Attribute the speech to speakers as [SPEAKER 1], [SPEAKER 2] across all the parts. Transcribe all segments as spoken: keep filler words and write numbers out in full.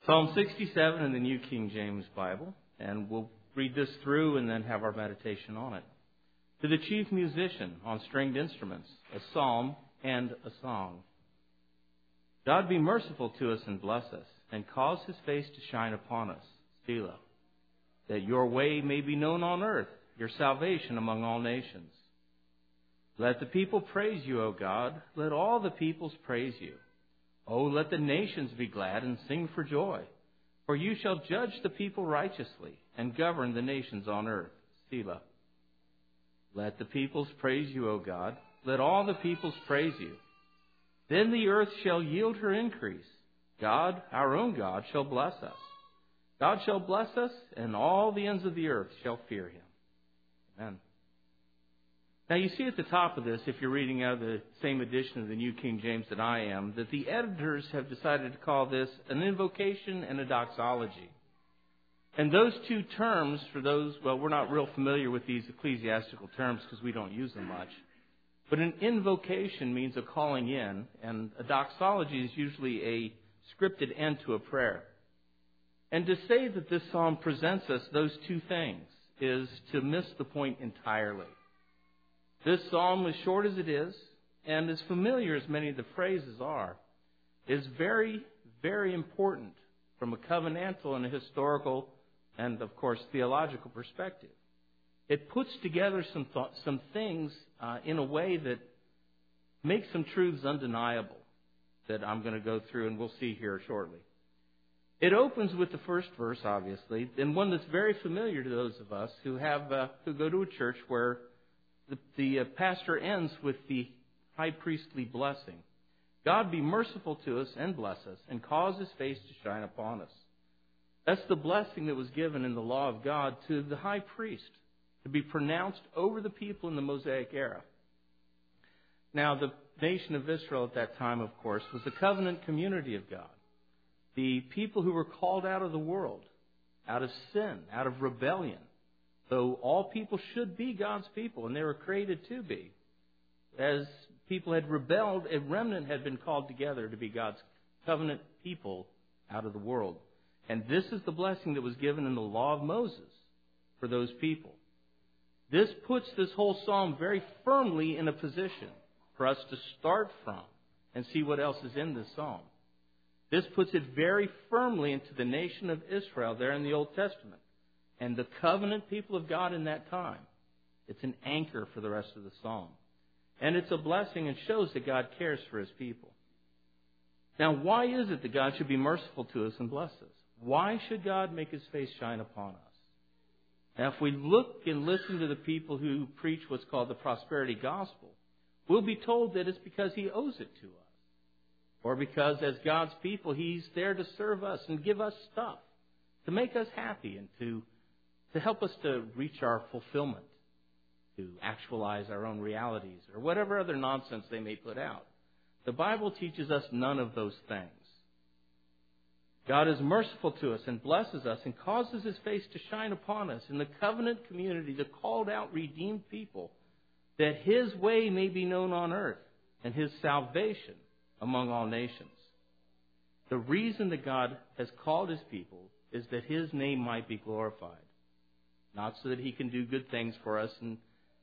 [SPEAKER 1] Psalm sixty-seven in the New King James Bible, and we'll read this through and then have our meditation on it. To the chief musician on stringed instruments, a psalm and a song. God be merciful to us and bless us, and cause his face to shine upon us, Selah, that your way may be known on earth, your salvation among all nations. Let the people praise you, O God. Let all the peoples praise you. O let the nations be glad and sing for joy. For you shall judge the people righteously and govern the nations on earth. Selah. Let the peoples praise you, O God. Let all the peoples praise you. Then the earth shall yield her increase. God, our own God, shall bless us. God shall bless us, and all the ends of the earth shall fear him. Amen. Now you see at the top of this, if you're reading out of the same edition of the New King James that I am, that the editors have decided to call this an invocation and a doxology. And those two terms, for those, well, we're not real familiar with these ecclesiastical terms because we don't use them much. But an invocation means a calling in, and a doxology is usually a scripted end to a prayer. And to say that this psalm presents us those two things is to miss the point entirely. This psalm, as short as it is, and as familiar as many of the phrases are, is very, very important from a covenantal and a historical and, of course, theological perspective. It puts together some th- some things uh, in a way that makes some truths undeniable that I'm going to go through and we'll see here shortly. It opens with the first verse, obviously, and one that's very familiar to those of us who have uh, who go to a church where The, the uh, pastor ends with the high priestly blessing. God be merciful to us and bless us and cause his face to shine upon us. That's the blessing that was given in the law of God to the high priest to be pronounced over the people in the Mosaic era. Now, the nation of Israel at that time, of course, was the covenant community of God. The people who were called out of the world, out of sin, out of rebellion. So all people should be God's people, and they were created to be. As people had rebelled, a remnant had been called together to be God's covenant people out of the world. And this is the blessing that was given in the law of Moses for those people. This puts this whole psalm very firmly in a position for us to start from and see what else is in this psalm. This puts it very firmly into the nation of Israel there in the Old Testament. And the covenant people of God in that time. It's an anchor for the rest of the psalm. And it's a blessing and shows that God cares for his people. Now, why is it that God should be merciful to us and bless us? Why should God make his face shine upon us? Now, if we look and listen to the people who preach what's called the prosperity gospel, we'll be told that it's because he owes it to us. Or because as God's people, he's there to serve us and give us stuff to make us happy and to to help us to reach our fulfillment, to actualize our own realities, or whatever other nonsense they may put out. The Bible teaches us none of those things. God is merciful to us and blesses us and causes his face to shine upon us in the covenant community, the called out, redeemed people, that his way may be known on earth and his salvation among all nations. The reason that God has called his people is that his name might be glorified. Not so that he can do good things for us and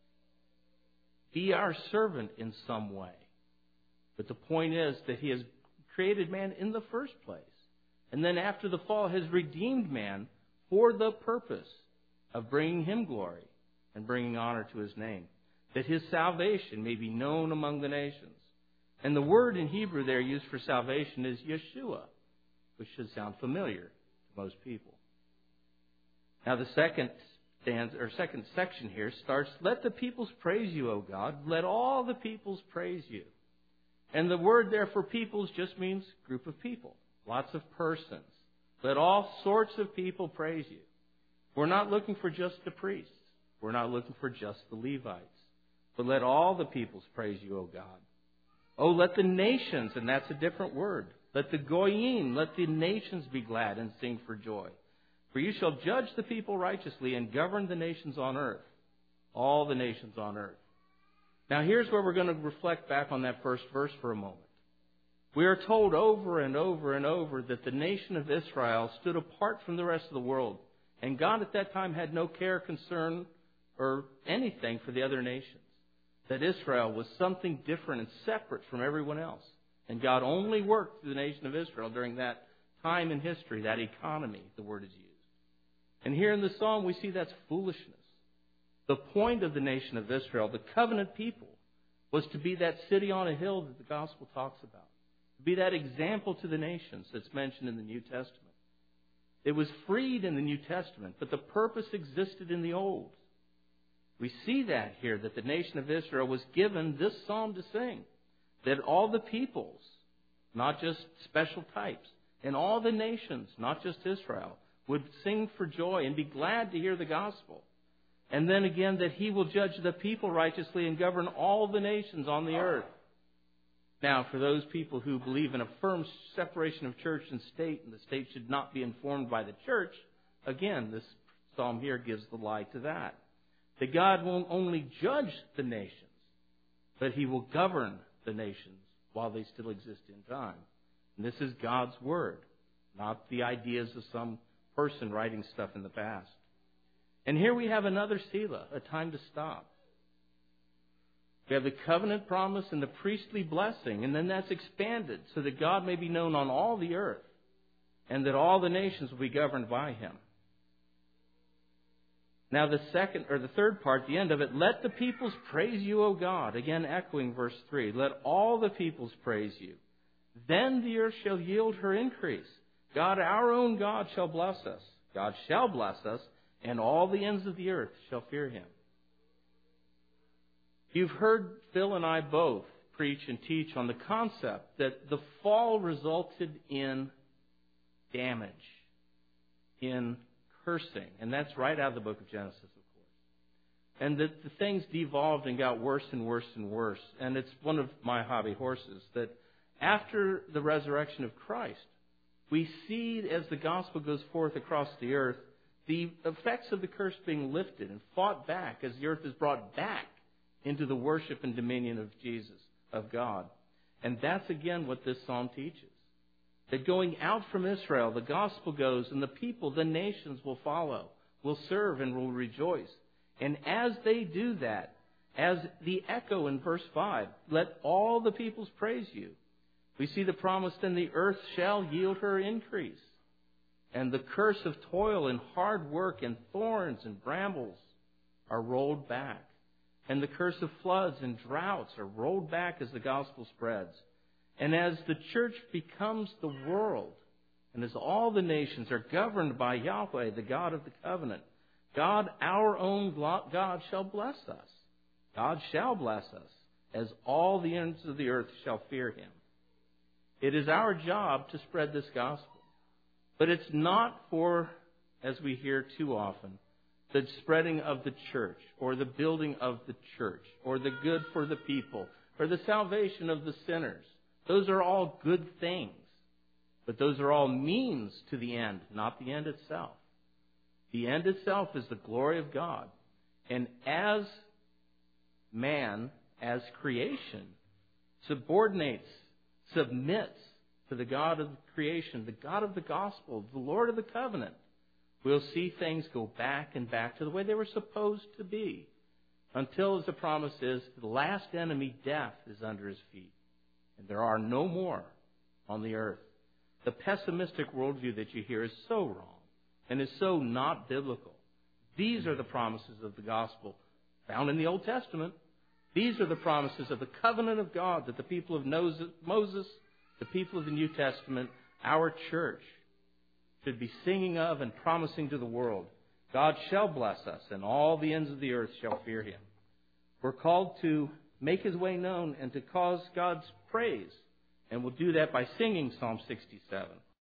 [SPEAKER 1] be our servant in some way. But the point is that he has created man in the first place. And then after the fall has redeemed man for the purpose of bringing him glory and bringing honor to his name. That his salvation may be known among the nations. And the word in Hebrew there used for salvation is Yeshua, which should sound familiar to most people. Now the second stanza, or second section here starts, let the peoples praise you, O God. Let all the peoples praise you. And the word there for peoples just means group of people. Lots of persons. Let all sorts of people praise you. We're not looking for just the priests. We're not looking for just the Levites. But let all the peoples praise you, O God. Oh, let the nations, and that's a different word. Let the goyim, let the nations be glad and sing for joy. For you shall judge the people righteously and govern the nations on earth. All the nations on earth. Now here's where we're going to reflect back on that first verse for a moment. We are told over and over and over that the nation of Israel stood apart from the rest of the world. And God at that time had no care, concern, or anything for the other nations. That Israel was something different and separate from everyone else. And God only worked through the nation of Israel during that time in history, that economy, the word is used. And here in the psalm we see that's foolishness. The point of the nation of Israel, the covenant people, was to be that city on a hill that the gospel talks about. To be that example to the nations that's mentioned in the New Testament. It was freed in the New Testament, but the purpose existed in the Old. We see that here, that the nation of Israel was given this psalm to sing. That all the peoples, not just special types, and all the nations, not just Israel, would sing for joy and be glad to hear the gospel. And then again, that He will judge the people righteously and govern all the nations on the earth. Now, for those people who believe in a firm separation of church and state, and the state should not be informed by the church, again, this psalm here gives the lie to that. That God won't only judge the nations, but He will govern the nations while they still exist in time. And this is God's Word, not the ideas of some person writing stuff in the past. And here we have another Selah, a time to stop. We have the covenant promise and the priestly blessing, and then that's expanded so that God may be known on all the earth and that all the nations will be governed by Him. Now the second or the third part, the end of it, let the peoples praise you, O God. Again, echoing verse three. Let all the peoples praise you. Then the earth shall yield her increase. God, our own God, shall bless us. God shall bless us, and all the ends of the earth shall fear Him. You've heard Phil and I both preach and teach on the concept that the fall resulted in damage, in cursing. And that's right out of the book of Genesis, of course. And that the things devolved and got worse and worse and worse. And it's one of my hobby horses that after the resurrection of Christ, we see as the gospel goes forth across the earth, the effects of the curse being lifted and fought back as the earth is brought back into the worship and dominion of Jesus, of God. And that's again what this psalm teaches. That going out from Israel, the gospel goes, and the people, the nations will follow, will serve, and will rejoice. And as they do that, as the echo in verse five, let all the peoples praise you. We see the promise, then the earth shall yield her increase. And the curse of toil and hard work and thorns and brambles are rolled back. And the curse of floods and droughts are rolled back as the gospel spreads. And as the church becomes the world, and as all the nations are governed by Yahweh, the God of the covenant, God, our own God, shall bless us. God shall bless us, as all the ends of the earth shall fear Him. It is our job to spread this gospel. But it's not for, as we hear too often, the spreading of the church, or the building of the church, or the good for the people, or the salvation of the sinners. Those are all good things. But those are all means to the end, not the end itself. The end itself is the glory of God. And as man, as creation, subordinates, submits to the God of creation, the God of the gospel, the Lord of the covenant, we'll see things go back and back to the way they were supposed to be. Until, as the promise is, the last enemy, death, is under His feet. And there are no more on the earth. The pessimistic worldview that you hear is so wrong and is so not biblical. These are the promises of the gospel found in the Old Testament. These are the promises of the covenant of God that the people of Moses, the people of the New Testament, our church, should be singing of and promising to the world. God shall bless us, and all the ends of the earth shall fear Him. We're called to make His way known and to cause God's praise. And we'll do that by singing Psalm sixty-seven.